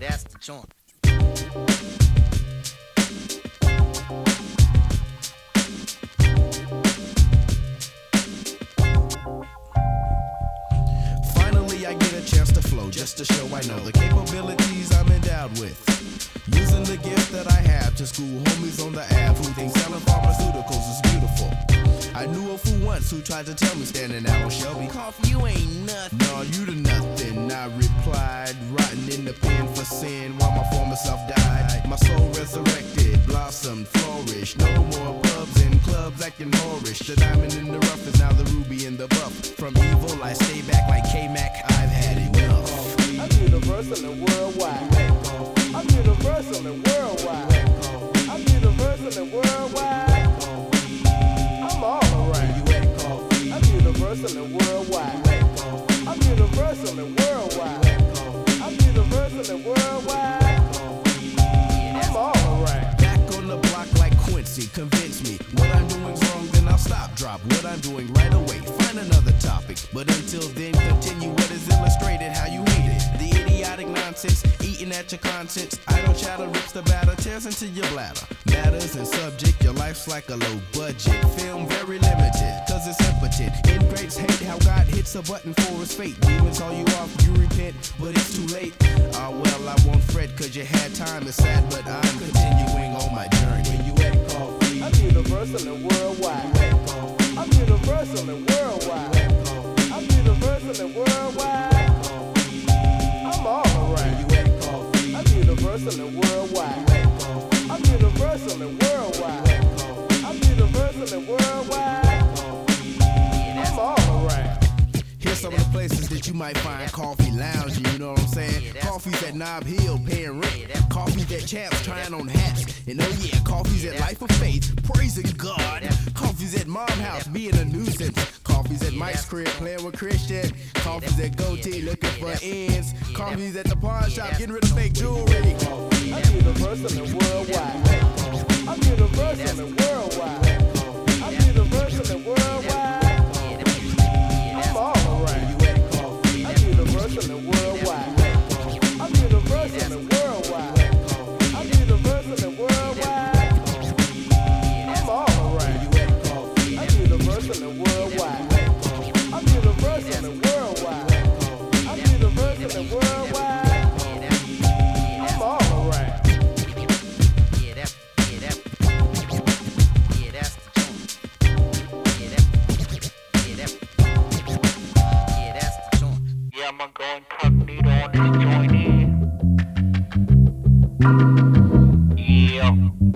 that's the joint. Finally, I get a chance to flow just to show I know the capabilities I'm endowed with. Using the gift that I have to school homies on the app who think selling pharmaceuticals is beautiful. I knew a fool once who tried to tell me standing out on Shelby, Coffee, you ain't nothing. "No, you the nothing." I replied, "Rotting in the pen for sin while my former self died. My soul resurrected, blossomed, flourished. No more pubs and clubs acting whorish. The diamond in the rough is now the ruby in the buff. From evil, I stay back like K-Mac. I've had enough." I'm universal and worldwide. I'm universal and worldwide. I'm universal and worldwide. I'm all around. I'm universal and worldwide. I'm universal and worldwide. I'm universal and worldwide. I'm all around. Back on the block like Quincy, convince me what I'm doing's wrong, then I'll stop, drop what I'm doing right away, find another topic. But until then, continue what is illustrated, how you hate it. The idiotic nonsense, eating at your conscience. Idle chatter rips the batter, tears into your bladder. Matters and subject, your life's like a low budget film, very limited, cause it's impotent. Ingrates hate how God hits a button for his fate. Demons call you off, you repent, but it's too late. Ah well, I won't fret cause you had time, it's sad, but I'm continuing on my journey. Where you at, Coffee? I'm universal and worldwide. I'm universal and worldwide. I'm universal and worldwide. I'm all around. I'm universal and worldwide. I'm universal and worldwide. I'm universal and worldwide. I'm all around. Here's some of the places that you might find coffee lounging, you know what I'm saying? Coffee's at Knob Hill paying rent. Coffee's at Champs trying on hats. And oh yeah, coffee's at Life of Faith praising God. Coffee's at Mom House being a nuisance. Coffee's at Mike's crib playing with Christian. Coffee's at Goatee looking for ends. Coffee's at the pawn shop getting rid of fake jewelry. I'm universal and worldwide. I'm universal and worldwide. I'm universal and worldwide. I'm all around. I'm universal and worldwide. I'm universal and worldwide. I'm universal and worldwide. I'm all around. I'm universal and worldwide. I'm universal and worldwide. I'm universal and worldwide. I'm all around. Yeah, I'ma go incognito on this joint here. Yeah.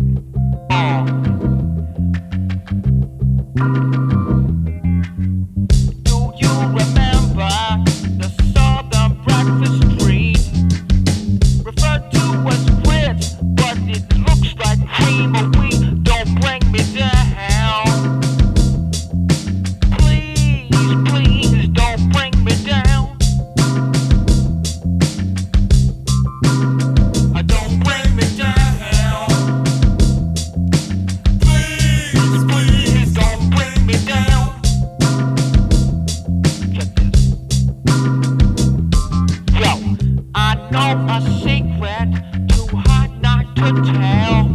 Do you remember the Southern Breakfast Tree? Referred to as grits, but it looks like cream of wheat. Don't bring me down. Please, please don't bring me down. Don't bring me down. Please, please don't bring me down. Check this. Yo, I know a secret too hot not to tell.